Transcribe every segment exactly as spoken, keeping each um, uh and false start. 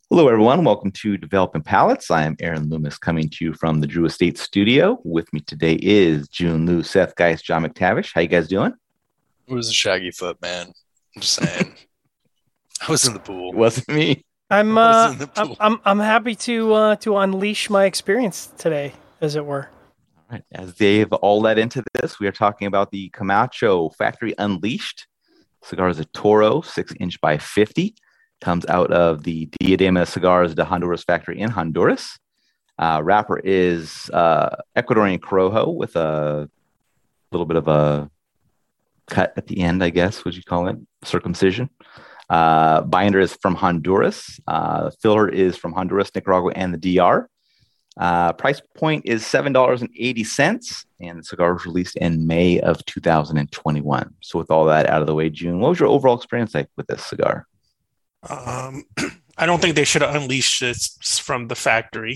Hello, everyone. Welcome to Developing Palettes. I am Aaron Loomis coming to you from the Drew Estate Studio. With me today is June Liu, Seth Geist, John McTavish. How you guys doing? It was a shaggy foot, man. I'm just saying. I was in the pool. It wasn't me. I'm uh, I'm, I'm I'm happy to uh, to unleash my experience today, as it were. All right. As they've all led into this, we are talking about the Camacho Factory Unleashed. Cigar is a Toro, six inch by fifty. Comes out of the Diadema Cigars de Honduras factory in Honduras. Uh, wrapper is uh, Ecuadorian Corojo with a little bit of a cut at the end, I guess, would you call it? Circumcision. Uh, binder is from Honduras. Uh, filler is from Honduras, Nicaragua, and the D R. Uh, price point is seven dollars and eighty cents, and the cigar was released in May of two thousand twenty-one. So with all that out of the way, June, what was your overall experience like with this cigar? Um, I don't think they should have unleashed this from the factory.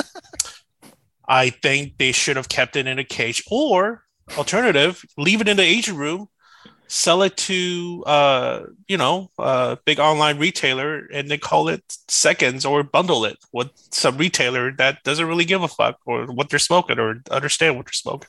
I think they should have kept it in a cage, or alternative, leave it in the aging room, sell it to uh, you know, a big online retailer, and they call it seconds, or bundle it with some retailer that doesn't really give a fuck or what they're smoking or understand what they're smoking.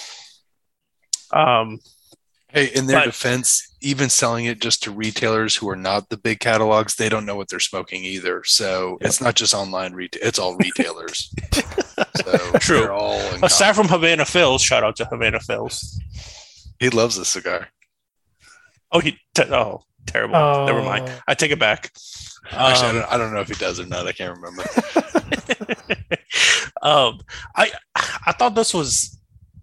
Um. Hey, in their but, defense, even selling it just to retailers who are not the big catalogs, they don't know what they're smoking either. So yep. It's not just online retail; it's all retailers. So true. All aside from Havana Phils, shout out to Havana Phils. He loves this cigar. Oh, he te- oh terrible. Oh. Never mind. I take it back. Actually, um, I, don't, I don't know if he does or not. I can't remember. um, I I thought this was.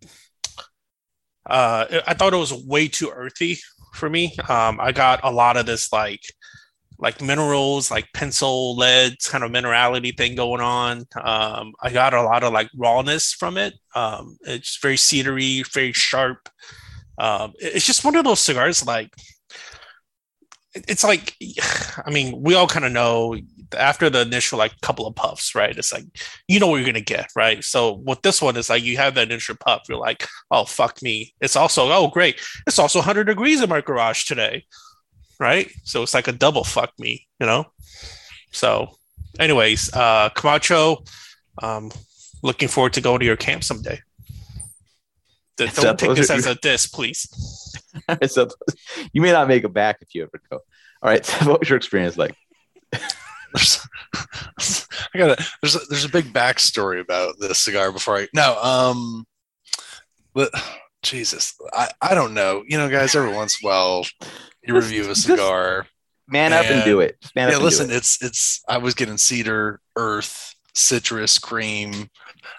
Uh, I thought it was way too earthy for me. Um, I got a lot of this like, like minerals, like pencil, lead kind of minerality thing going on. Um, I got a lot of like rawness from it. Um, it's very cedary, very sharp. Um, it's just one of those cigars. Like, it's like, I mean, we all kind of know after the initial like couple of puffs, right? It's like, you know what you're going to get, right? So with this one, it's like you have that initial puff. You're like, oh, fuck me. It's also, oh, great. It's also one hundred degrees in my garage today, right? So it's like a double fuck me, you know? So anyways, uh, Camacho, um, looking forward to going to your camp someday. D- don't take this as a diss, please. So you may not make it back if you ever go. All right. So what was your experience like? There's, I got there's a, there's a big backstory about this cigar before I no um but Jesus I, I don't know, you know, guys, every once in a while you review a cigar, man up and, and do it man yeah up listen it. it's it's I was getting cedar, earth, citrus, cream,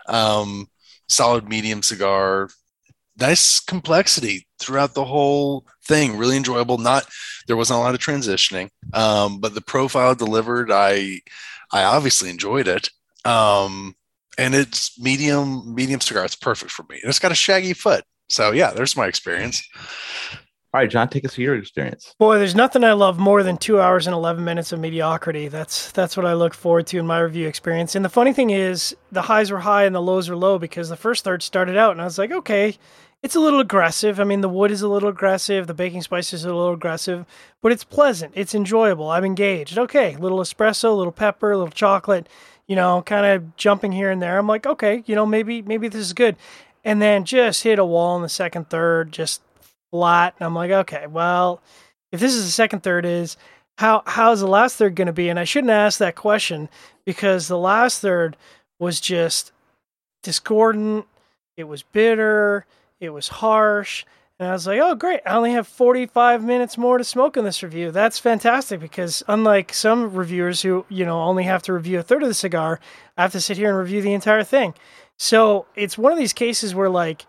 um solid medium cigar, nice complexity throughout the whole thing, really enjoyable. Not there wasn't a lot of transitioning, um, but the profile delivered. I I obviously enjoyed it, um, and it's medium medium cigar. It's perfect for me. And it's got a shaggy foot, so yeah, there's my experience. All right, John, take us through your experience. Boy, there's nothing I love more than two hours and eleven minutes of mediocrity. That's that's what I look forward to in my review experience. And the funny thing is, the highs were high and the lows were low because the first third started out, and I was like, okay. It's a little aggressive. I mean, the wood is a little aggressive. The baking spices are a little aggressive, but it's pleasant. It's enjoyable. I'm engaged. Okay, little espresso, little pepper, little chocolate, you know, kind of jumping here and there. I'm like, okay, you know, maybe maybe this is good. And then just hit a wall in the second third, just flat. And I'm like, okay, well, if this is the second third is, how how's the last third going to be? And I shouldn't ask that question because the last third was just discordant. It was bitter. It was harsh, and I was like, oh, great. I only have forty-five minutes more to smoke in this review. That's fantastic because unlike some reviewers who, you know, only have to review a third of the cigar, I have to sit here and review the entire thing. So it's one of these cases where like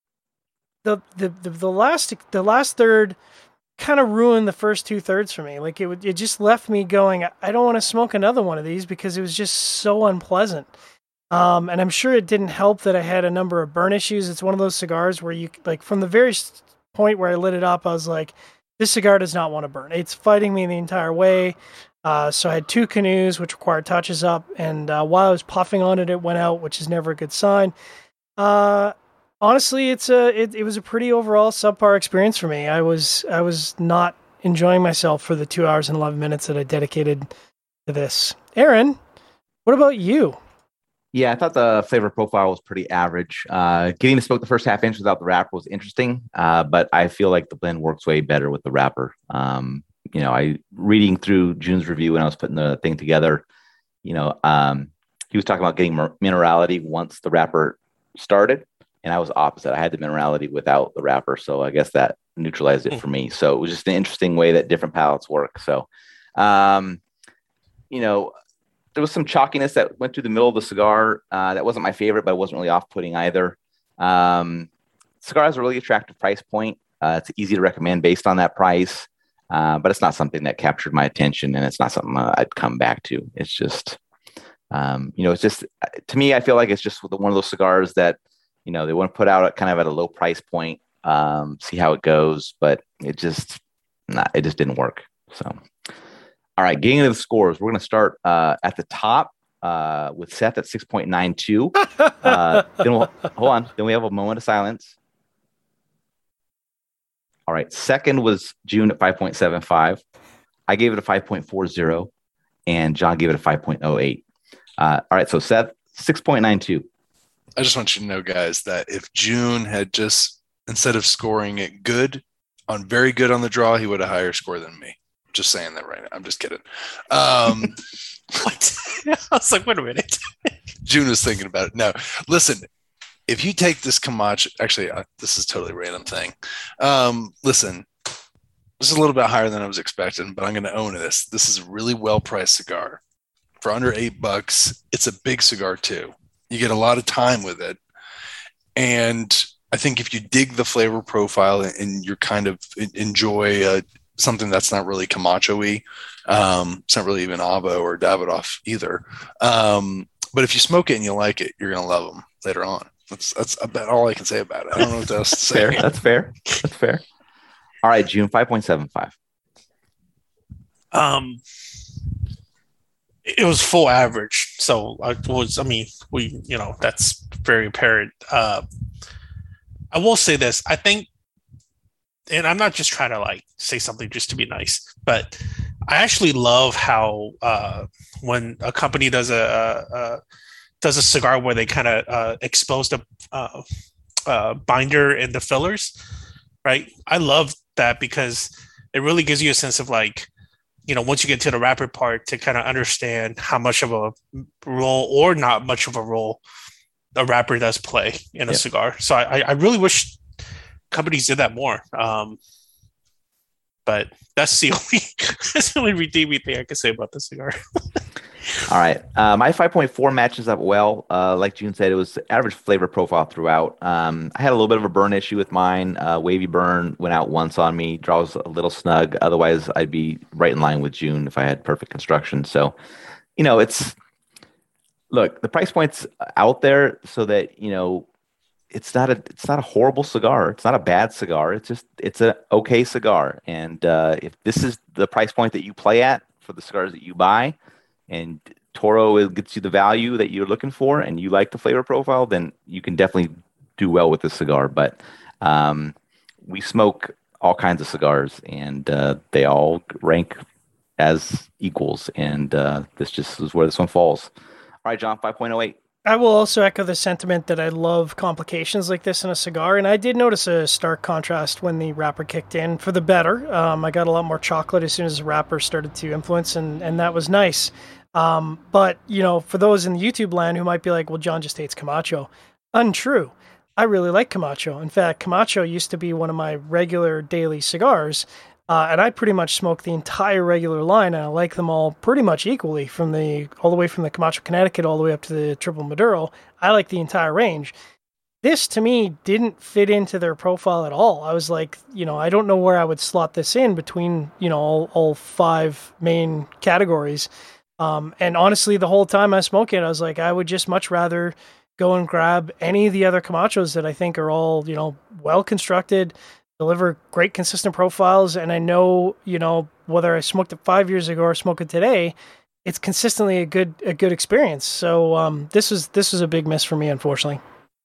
the the the, the last the last third kind of ruined the first two thirds for me. Like it would, it just left me going, I don't want to smoke another one of these because it was just so unpleasant. Um, and I'm sure it didn't help that I had a number of burn issues. It's one of those cigars where you, like, from the very point where I lit it up, I was like, this cigar does not want to burn. It's fighting me the entire way. Uh, so I had two canoes, which required touches up. And uh, while I was puffing on it, it went out, which is never a good sign. Uh, honestly, it's a, it, it was a pretty overall subpar experience for me. I was, I was not enjoying myself for the two hours and eleven minutes that I dedicated to this. Aaron, what about you? Yeah, I thought the flavor profile was pretty average. Uh, getting to smoke the first half inch without the wrapper was interesting, uh, but I feel like the blend works way better with the wrapper. Um, you know, I reading through June's review when I was putting the thing together, you know, um, he was talking about getting minerality once the wrapper started, and I was opposite. I had the minerality without the wrapper, so I guess that neutralized it for me. So it was just an interesting way that different palettes work. So, um, you know, there was some chalkiness that went through the middle of the cigar. Uh, that wasn't my favorite, but it wasn't really off-putting either. Um, cigar has a really attractive price point. Uh, it's easy to recommend based on that price, uh, but it's not something that captured my attention, and it's not something uh, I'd come back to. It's just, um, you know, it's just, to me, I feel like it's just one of those cigars that, you know, they want to put out at kind of at a low price point, um, see how it goes, but it just, nah, it just didn't work. So. All right, getting into the scores, we're going to start uh, at the top uh, with Seth at six point nine two. Uh, then we'll, hold on. Then we have a moment of silence. All right, second was June at five point seven five. I gave it a five point four zero, and John gave it a five point oh eight. Uh, all right, so Seth, six point nine two. I just want you to know, guys, that if June had just, instead of scoring it good, on very good on the draw, he would have a higher score than me. Just saying that right now. I'm just kidding. Um, what? I was like, wait a minute. June was thinking about it. No, listen, if you take this Camacho, actually, uh, this is a totally random thing. Um, listen, this is a little bit higher than I was expecting, but I'm going to own this. This is a really well-priced cigar. For under eight bucks, it's a big cigar too. You get a lot of time with it. And I think if you dig the flavor profile and you're kind of enjoy a something that's not really Camacho-y. Um, it's not really even Avo or Davidoff either. Um, but if you smoke it and you like it, you're going to love them later on. That's that's about all I can say about it. I don't know what else to say. Fair. That's fair. That's fair. All right, June, five point seven five. Um, it was full average. So I was, I mean, we, you know, that's very apparent. Uh, I will say this. I think, and I'm not just trying to like say something just to be nice, but I actually love how uh, when a company does a, a, a does a cigar where they kind of uh, expose the uh, uh, binder and the fillers, right? I love that because it really gives you a sense of like, you know, once you get to the wrapper part, to kind of understand how much of a role or not much of a role a wrapper does play in a yeah. cigar. So I, I really wish companies did that more. Um, but that's the only that's the only redeeming thing I can say about the cigar. All right. Uh, my five point four matches up well. Uh, like June said, it was average flavor profile throughout. Um, I had a little bit of a burn issue with mine. Uh, wavy burn went out once on me. Draws a little snug. Otherwise, I'd be right in line with June if I had perfect construction. So, you know, it's look, the price point's out there so that, you know, it's not a it's not a horrible cigar. It's not a bad cigar. It's just it's a okay cigar. And uh, if this is the price point that you play at for the cigars that you buy, and Toro gets you the value that you're looking for, and you like the flavor profile, then you can definitely do well with this cigar. But um, we smoke all kinds of cigars, and uh, they all rank as equals. And uh, this just is where this one falls. All right, John, five point oh eight. I will also echo the sentiment that I love complications like this in a cigar, and I did notice a stark contrast when the wrapper kicked in for the better. Um, I got a lot more chocolate as soon as the wrapper started to influence, and, and that was nice. Um, but, you know, for those in the YouTube land who might be like, well, John just hates Camacho, untrue. I really like Camacho. In fact, Camacho used to be one of my regular daily cigars, Uh, and I pretty much smoke the entire regular line, and I like them all pretty much equally, from the all the way from the Camacho Connecticut all the way up to the Triple Maduro. I like the entire range. This, to me, didn't fit into their profile at all. I was like, you know, I don't know where I would slot this in between, you know, all, all five main categories. Um, and honestly, the whole time I was smoking it, I was like, I would just much rather go and grab any of the other Camachos that I think are all, you know, well-constructed, deliver great consistent profiles, and I know, you know, whether I smoked it five years ago or smoke it today, it's consistently a good a good experience. So um, this is this is a big miss for me, unfortunately.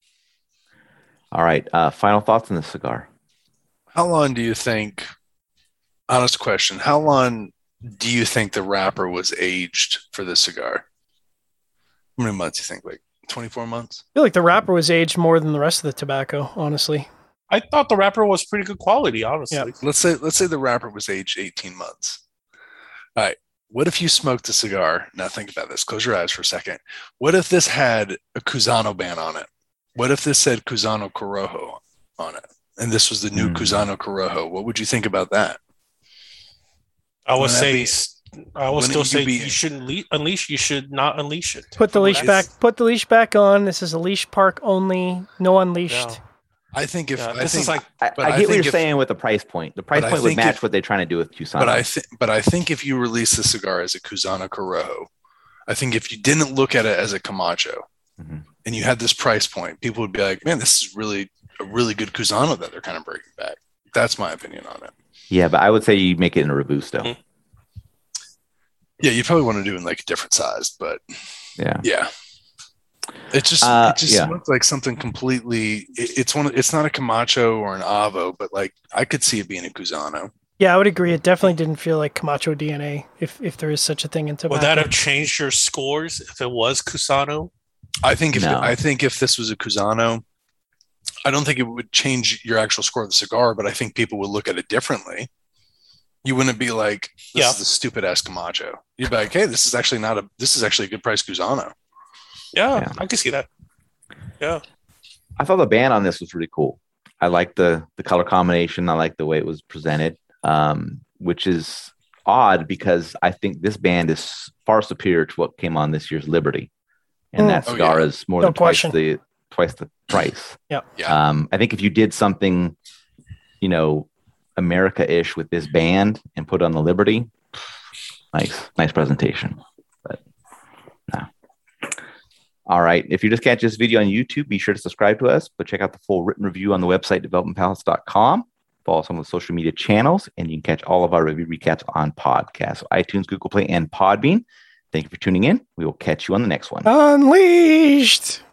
All right, uh, final thoughts on this cigar. How long do you think? Honest question. How long do you think the wrapper was aged for this cigar? How many months do you think? Like twenty-four months? I feel like the wrapper was aged more than the rest of the tobacco, honestly. I thought the wrapper was pretty good quality, honestly. Yeah. Let's say let's say the wrapper was aged eighteen months. All right. What if you smoked a cigar? Now think about this. Close your eyes for a second. What if this had a Cusano band on it? What if this said Cusano Corojo on it? And this was the new Mm. Cusano Corojo. What would you think about that? I would Wouldn't that say, be- I would wouldn't still you say be- you shouldn't le- unleash. You should not unleash it. Put the leash That's- back. Put the leash back on. This is a leash park only. No unleashed. Yeah. I think if Yeah, I this think, is like I, But I I get what think you're if- saying with the price point. The price but I point would think match if- what they're trying to do with Cusano. but I think but I think if you release the cigar as a Cusano Corojo, I think if you didn't look at it as a Camacho Mhm. and you had this price point, people would be like, "Man, this is really a really good Cusano that they're kind of bringing back." That's my opinion on it. Yeah, but I would say you make it in a Robusto. Mhm. Yeah, you probably want to do it in like a different size, but Yeah. yeah. It just Uh, it just yeah. looked like something completely. It, it's one. It's not a Camacho or an Avo, but like I could see it being a Cusano. Yeah, I would agree. It definitely didn't feel like Camacho D N A, if if there is such a thing in tobacco. would that have changed your scores if it was Cusano? I think if No. I think if this was a Cusano, I don't think it would change your actual score of the cigar, but I think people would look at it differently. You wouldn't be like, "This Yeah. is a stupid ass Camacho." You'd be like, "Hey, this is actually not a. This is actually a good price Cusano." Yeah, Yeah. I can see that. Yeah, I thought the band on this was really cool. I like the the color combination. I like the way it was presented, um, which is odd because I think this band is far superior to what came on this year's Liberty, and Mm. that Oh, cigar yeah. is more No than twice question. the twice the price. Yeah. Yeah. Um, I think if you did something, you know, America-ish with this band and put on the Liberty, nice, nice presentation. But no. All right. If you just catch this video on YouTube, be sure to subscribe to us, but check out the full written review on the website, development palace dot com. Follow some of the social media channels, and you can catch all of our review recaps on podcasts, so iTunes, Google Play, and Podbean. Thank you for tuning in. We will catch you on the next one. Unleashed.